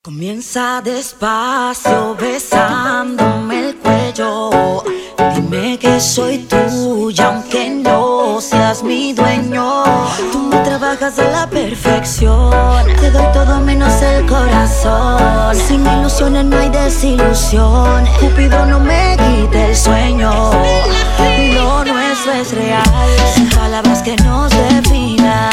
Comienza despacio besándome el cuello. Dime que soy tuya aunque no seas mi dueño. Tú me trabajas a la perfección. Te doy todo menos el corazón. Sin ilusiones no hay desilusión. Cupido no me quite el sueño. Lo nuestro es real. Sin palabras que nos definan.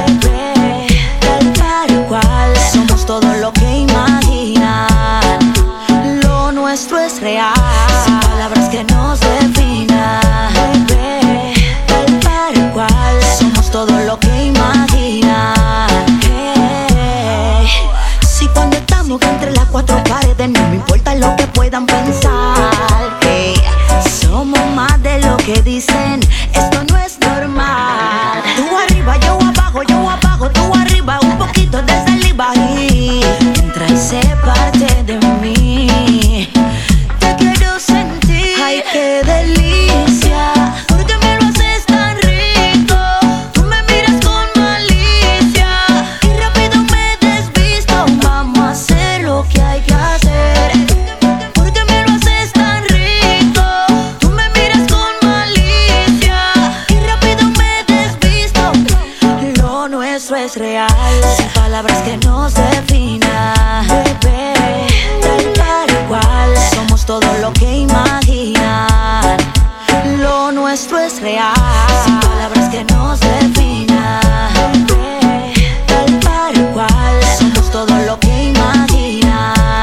Tal cual somos todo lo que imaginan. Lo nuestro es real. Sin palabras que nos definan. Tal cual somos todo lo que imaginan. Si cuando estamos entre las cuatro paredes no me importa lo que puedan pensar. Somos más de lo que dicen. Esto no es normal. Tú arriba, yo abajo, tú arriba. Un poquito de saliva y entra y se parte de mí. Te quiero sentir. Ay, qué delicia. Porque me lo haces tan rico. Tú me miras con malicia y rápido me desvisto. Vamos a hacer lo que hay que hacer. Porque me lo haces tan rico. Tú me miras con malicia y rápido me desvisto. Lo nuestro es real. Sin palabras que nos definan. Bebé, tal cual somos todo lo que imaginan. Lo nuestro es real. Sin palabras que nos definan. Bebé, tal cual somos todo lo que imaginan.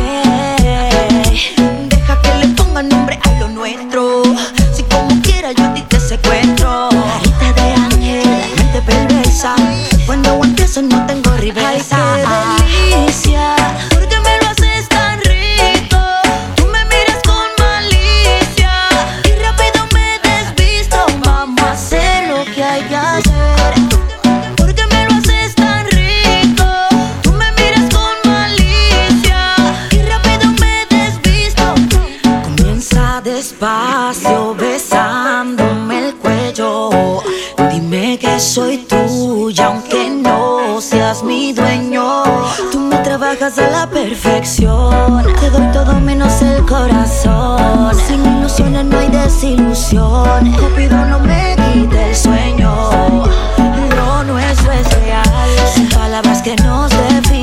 Deja que le ponga nombre a lo nuestro. Si como quiera yo a ti te secuestro. Carita de ángel, mente perversa. Cuando empiezo no tengo reversa. Ay, qué delicia. Porque me lo haces tan rico. Tú me miras con malicia y rápido me desvisto. Vamos a hacer lo que hay que hacer. Porque me lo haces tan rico. Tú me miras con malicia y rápido me desvisto. Comienza despacio besándome el cuello. Dime que soy tuya aunque no seas mi dueño. Tú me trabajas a la perfección. Te doy todo menos el corazón. Sin ilusiones no hay desilusión. Cupido no me quite el sueño. Lo nuestro es real. Sin palabras que nos definen.